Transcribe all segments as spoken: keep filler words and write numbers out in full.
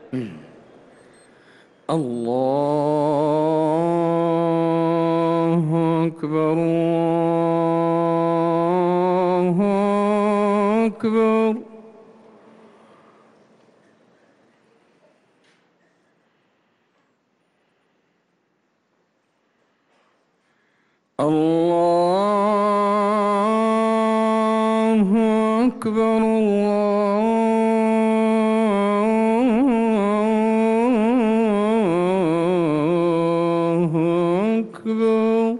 الله أكبر الله أكبر. الله أكبر الله أكبر.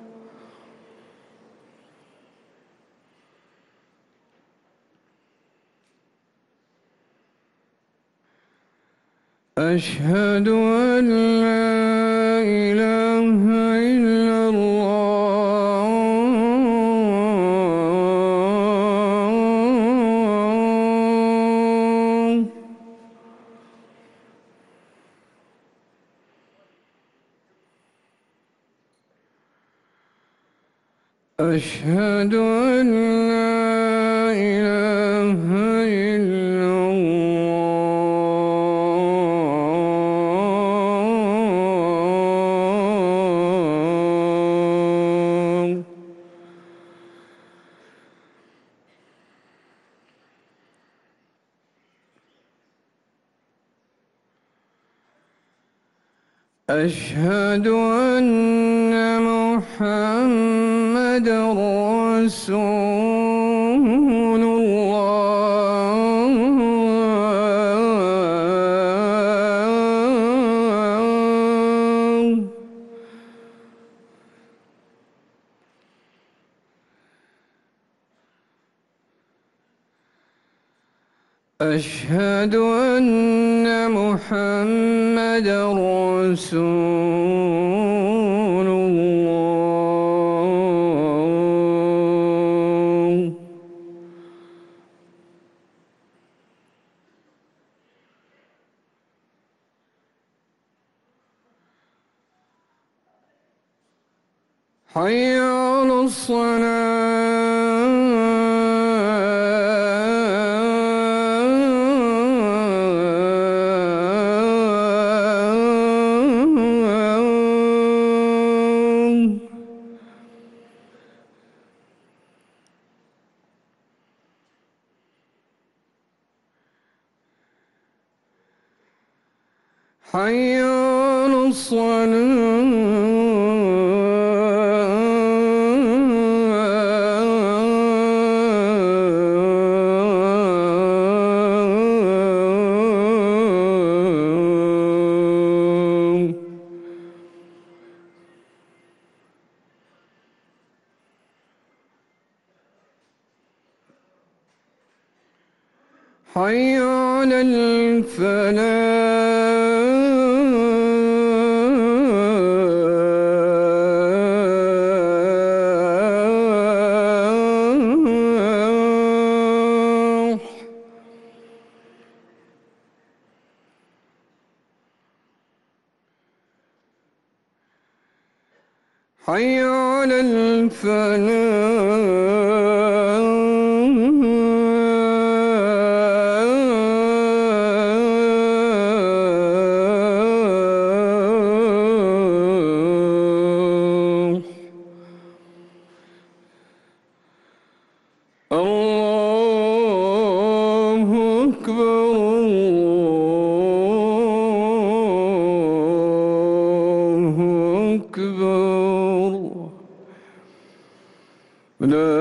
أشهد أن لا إله إلا الله. أشهد أن لا إله إلا الله. أشهد أن محمد رسول الله. أشهد أن محمد رسول الله. حي على الصلاة. حي على الصلاة. حي على الفلاح. حي على الفلاح. الله أكبر الله أكبر. لا